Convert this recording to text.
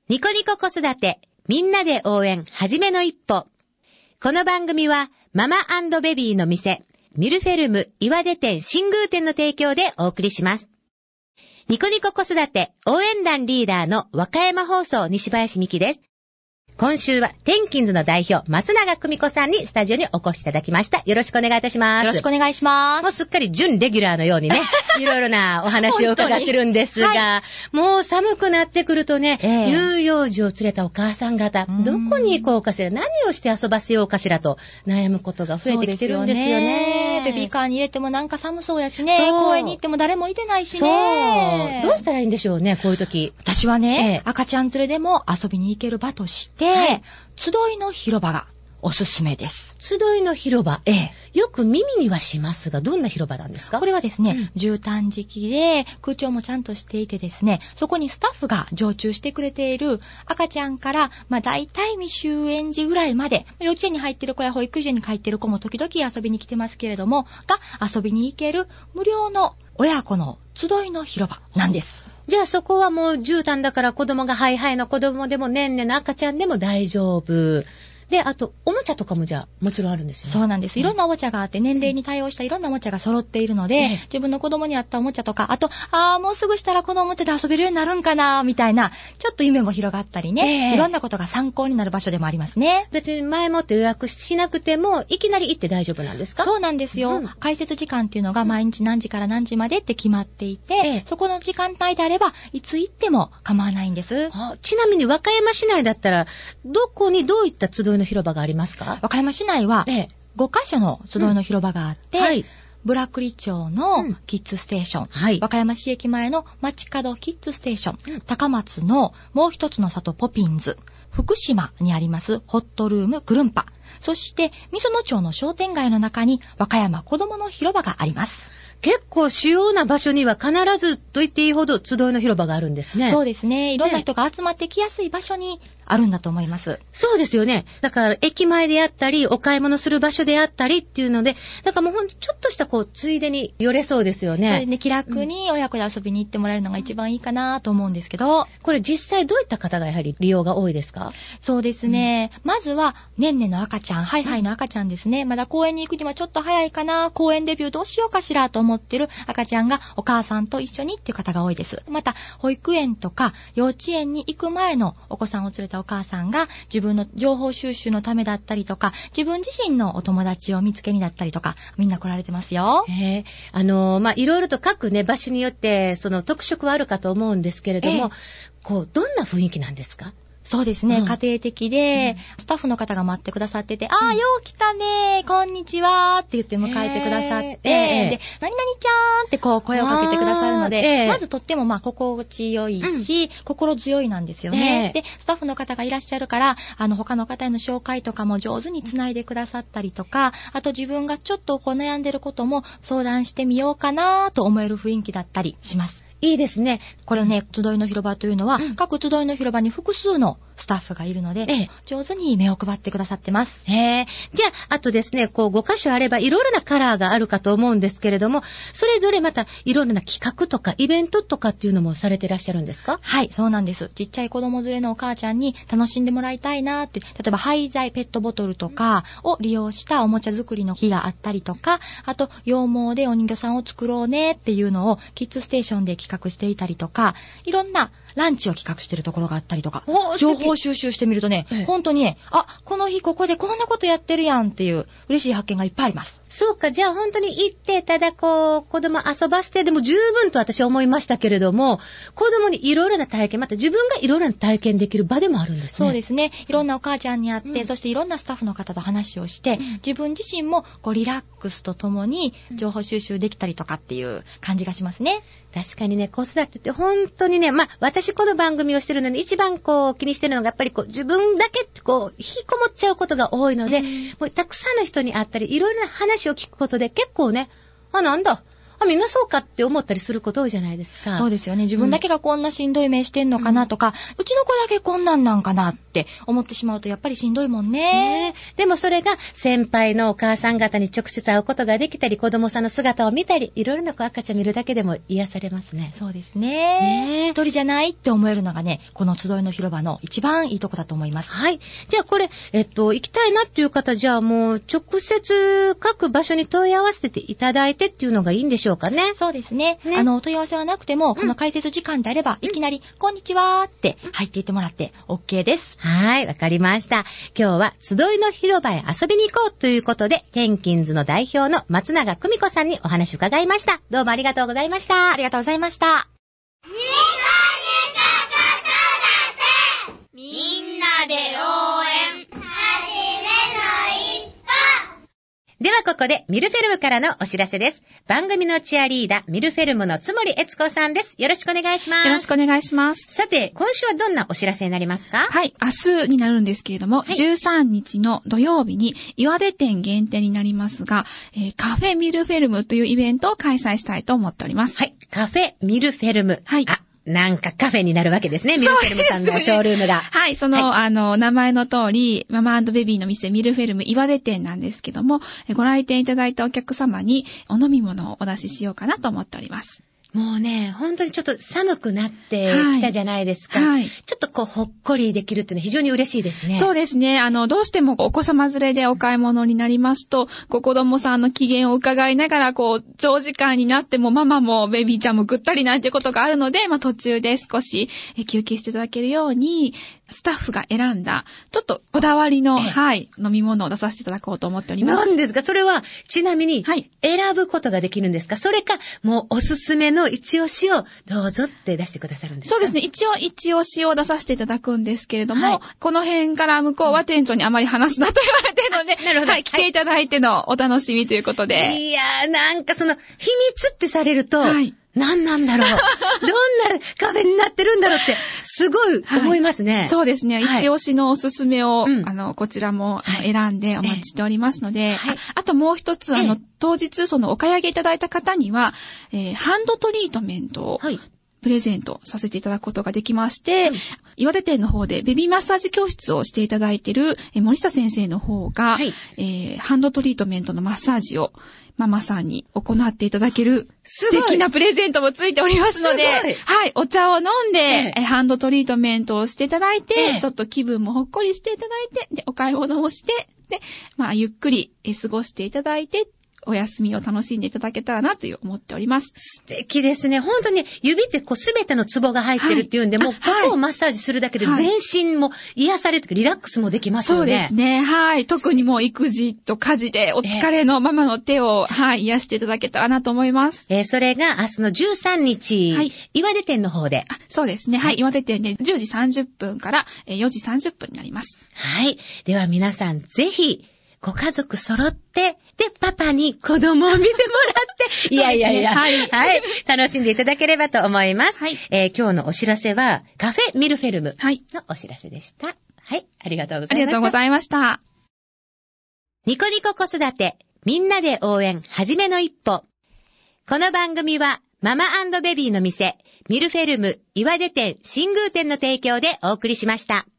ニコニコ子育てみんなで応援はじめの一歩。この番組はママ&ベビーの店ミルフェルム岩出店新宮店の提供でお送りします。ニコニコ子育て応援団リーダーの和歌山放送西林美希です。今週はテンキンズの代表松永久美子さんにスタジオにお越しいただきました。よろしくお願いいたします。 よろしくお願いします。 もうすっかり準レギュラーのようにねいろいろなお話を伺ってるんですが、はい、もう寒くなってくるとね、乳幼児を連れたお母さん方どこに行こうかしら、何をして遊ばせようかしらと悩むことが増えてきてるんですよね。 ベビーカーに入れてもなんか寒そうやしね、公園に行っても誰もいてないしね。 そうどうしたらいいんでしょうね、こういう時。 私はね、赤ちゃん連れでも遊びに行ける場として、集いの広場がおすすめです。 集いの広場、よく耳にはしますが、どんな広場なんですか？ これはですね、絨毯敷きで空調もちゃんとしていてですね、そこにスタッフが常駐してくれている赤ちゃんから、だいたい未就園児ぐらいまで、幼稚園に入ってる子や保育園に入ってる子も時々遊びに来てますけれども、遊びに行ける無料の親子の集いの広場なんです。 じゃあそこはもう絨毯だから子供がハイハイの子供でもねんねの赤ちゃんでも大丈夫。で、あと、おもちゃとかもじゃあ、もちろんあるんですよね。 そうなんです。いろんなおもちゃがあって、年齢に対応したいろんなおもちゃが揃っているので、自分の子供に合ったおもちゃとか、あと、もうすぐしたらこのおもちゃで遊べるようになるんかな、みたいな、ちょっと夢も広がったりね、いろんなことが参考になる場所でもありますね。 別に前もって予約しなくても、いきなり行って大丈夫なんですか？ そうなんですよ。開設時間っていうのが毎日何時から何時までって決まっていて、そこの時間帯であれば、いつ行っても構わないんです。 ちなみに和歌山市内だったら、どこにどういった集いの広場がありますか？ 和歌山市内は5カ所の集いの広場があって、ブラクリ町のキッズステーション、和歌山市駅前の街角キッズステーション、高松のもう一つの里ポピンズ、福島にありますホットルームグルンパ、そしてみその町の商店街の中に和歌山子どもの広場があります。 結構主要な場所には必ずと言っていいほど集いの広場があるんですね。 そうですね。いろんな人が集まってきやすい場所にあるんだと思います。 そうですよね。だから駅前であったり、お買い物する場所であったりっていうので、だからもうほんとちょっとしたついでに寄れそうですよね。 そうですね。気楽に親子で遊びに行ってもらえるのが一番いいかなと思うんですけど。 これ実際どういった方がやはり利用が多いですか？ そうですね。まずは、ねんねの赤ちゃん、ハイハイの赤ちゃんですね。まだ公園に行くにはちょっと早いかな、公園デビューどうしようかしらと思ってる赤ちゃんがお母さんと一緒にっていう方が多いです。また、保育園とか幼稚園に行く前のお子さんを連れたお母さんが自分の情報収集のためだったりとか、自分自身のお友達を見つけにだったりとか、みんな来られてますよ。 いろいろと各ね、場所によってその特色はあるかと思うんですけれども、どんな雰囲気なんですか？ そうですね、家庭的で、スタッフの方が待ってくださってて、よう来たね、こんにちはって言って迎えてくださって、で、何々ちゃんって声をかけてくださるので、まずとっても心地よいし、心強いなんですよね。で、スタッフの方がいらっしゃるから、他の方への紹介とかも上手につないでくださったりとか、あと自分がちょっと悩んでることも相談してみようかなと思える雰囲気だったりします。 いいですね。 これね、集いの広場というのは、各集いの広場に複数のスタッフがいるので、上手に目を配ってくださってます。 じゃあ、あとですね、5カ所あればいろいろなカラーがあるかと思うんですけれども、それぞれまたいろいろな企画とかイベントとかっていうのもされてらっしゃるんですか？ はい、そうなんです。ちっちゃい子供連れのお母ちゃんに楽しんでもらいたいなって、例えば廃材ペットボトルとかを利用したおもちゃ作りの日があったりとか、あと羊毛でお人形さんを作ろうねっていうのをキッズステーションで企画していたりとか、いろんなランチを企画してるところがあったりとか、情報収集してみるとね、本当にね、この日ここでこんなことやってるやんっていう嬉しい発見がいっぱいあります。 そうか、じゃあ本当に行って、ただ子供遊ばせてでも十分と私は思いましたけれども、子供にいろいろな体験、また自分がいろいろな体験できる場でもあるんですね。 そうですね。いろんなお母ちゃんに会って、そしていろんなスタッフの方と話をして、自分自身もリラックスとともに情報収集できたりとかっていう感じがしますね。 確かにね、子育てって本当にね、私この番組をしてるのに一番気にしてるのがやっぱり自分だけって引きこもっちゃうことが多いので、もうたくさんの人に会ったりいろいろな話を聞くことで結構ね、なんだみんなそうかって思ったりすること多いじゃないですか。 そうですよね。自分だけがこんなしんどい目してんのかなとか、うちの子だけこんなんなんかなって思ってしまうとやっぱりしんどいもんね。 でもそれが先輩のお母さん方に直接会うことができたり、子供さんの姿を見たり、いろいろな赤ちゃん見るだけでも癒されますね。 そうですね。一人じゃないって思えるのがね、この集いの広場の一番いいとこだと思います。 はい。じゃあこれ、行きたいなっていう方、じゃあもう直接各場所に問い合わせていただいてっていうのがいいんでしょうかね。 そうですね。お問い合わせはなくても、この解説時間であれば、いきなり、こんにちはーって入っていってもらって OK です。 はい、わかりました。今日は集いの広場へ遊びに行こうということで、テンキンズの代表の松永久美子さんにお話を伺いました。どうもありがとうございました。 ありがとうございました。 みんなで応援ではここでミルフェルムからのお知らせです。番組のチアリーダー、ミルフェルムの津森悦子さんです。よろしくお願いします。 よろしくお願いします。 さて、今週はどんなお知らせになりますか？ はい、明日になるんですけれども、はい、13日の土曜日に岩手店限定になりますが、カフェミルフェルムというイベントを開催したいと思っております。 はい、カフェミルフェルム。 はい。 なんかカフェになるわけですね。ミルフェルムさんのショールームが。 はい、名前の通り、ママ&ベビーの店ミルフェルム岩手店なんですけども、ご来店いただいたお客様にお飲み物をお出ししようかなと思っております。 もうね、本当にちょっと寒くなってきたじゃないですか。 はい。 ちょっとこう、ほっこりできるっていうのは非常に嬉しいですね。 そうですね。どうしてもお子様連れでお買い物になりますと、子供さんの機嫌を伺いながら、長時間になってもママもベビーちゃんもぐったりなんてことがあるので、途中で少し休憩していただけるように、スタッフが選んだ、ちょっとこだわりの、飲み物を出させていただこうと思っております。 何ですか？それは、ちなみに、選ぶことができるんですか？それか、もうおすすめの一押しをどうぞって出してくださるんですか？ そうですね。一応一押しを出させていただくんですけれども、この辺から向こうは店長にあまり話すなと言われているので、 なるほど。 来ていただいてのお楽しみということで。 いやー、なんか秘密ってされると、何なんだろうどんなカフェになってるんだろうって、すごい思いますね。 そうですね。一押しのおすすめを、こちらも選んでお待ちしておりますので、あともう一つ、当日、お買い上げいただいた方には、ハンドトリートメントを、プレゼントさせていただくことができまして、岩手店の方でベビーマッサージ教室をしていただいている森下先生の方が、ハンドトリートメントのマッサージをママさんに行っていただける素敵なプレゼントもついておりますので、お茶を飲んで、ハンドトリートメントをしていただいて、ちょっと気分もほっこりしていただいて、で、お買い物をして、で、ゆっくり過ごしていただいて、お休みを楽しんでいただけたらなと思っております。 素敵ですね。本当に指ってすべてのツボが入ってるっていうんで、もうここをマッサージするだけで全身も癒されるとかリラックスもできますよね。 そうですね。はい。特にもう育児と家事でお疲れのママの手を、癒していただけたらなと思います。 それが明日の13日、岩手店の方で。 そうですね。岩手店で10時30分から4時30分になります。 はい。では皆さんぜひ、ご家族揃って、で、パパに子供を見てもらって、いや、楽しんでいただければと思います。今日のお知らせは、カフェミルフェルムのお知らせでした。ありがとうございました。 ありがとうございました。 ニコニコ子育て、みんなで応援、はじめの一歩。この番組は、ママ&ベビーの店、ミルフェルム岩手店新宮店の提供でお送りしました。